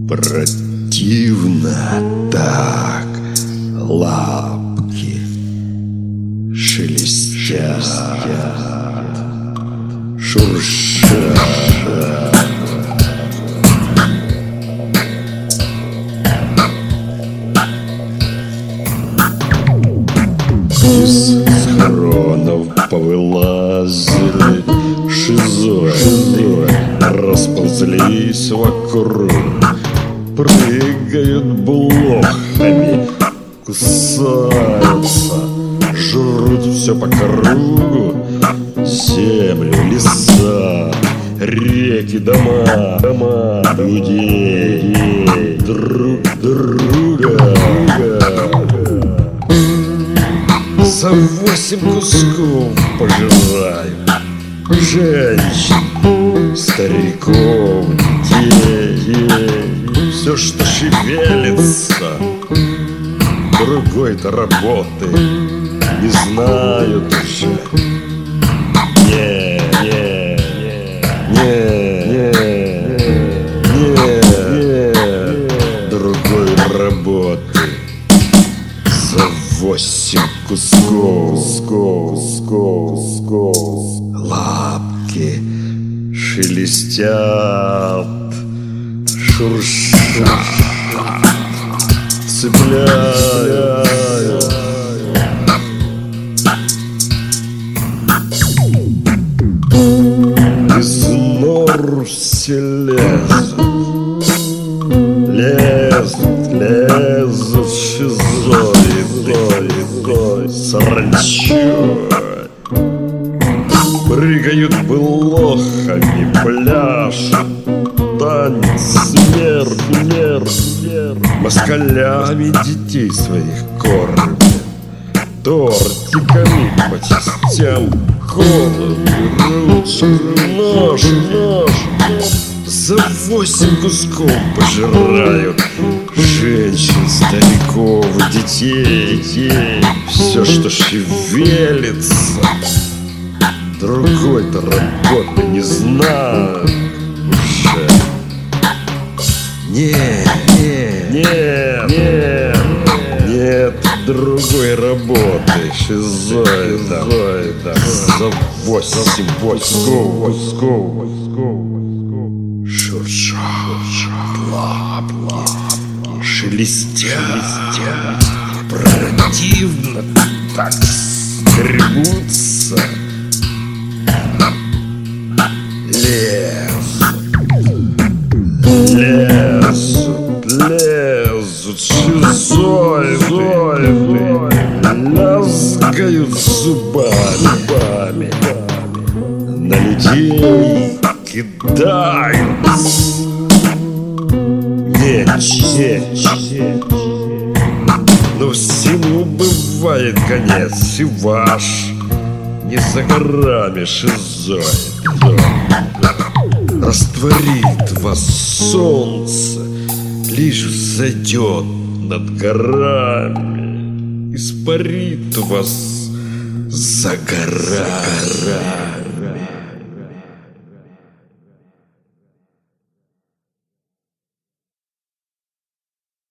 Противно так лапки шелестят, шуршат. Из схронов повылазили шизоиды, расползлись вокруг, прыгают блохами, кусаются, жрут все по кругу: землю, леса, реки, дома, людей, друг друга. За 8 кусков пожираю женщин, стариков, детей. Все, что шевелится, другой-то работы не знают уже. Другой работы за 8 кусков. Лапки шелестят, шуршат, цепляют. Из нор все лезут шизоиды, саранчой. Прыгают блохами, пляшут, танец, смерть, москалями детей своих кормят, тортиками по частям колы, нож. За 8 кусков пожирают женщин, стариков, детей. Все, что шевелится, другой-то работы не знаю уже. Нет другой работы шизоида за 8 кусков. Шуршат лапки, шелестят, противно так скребутся. Лезут шизоиды, лязгают зубами, на людей кидаются. Но всему бывает конец, и ваш не за горами шизоид. Растворит вас солнце, лишь взойдет над горами, испарит вас за горами.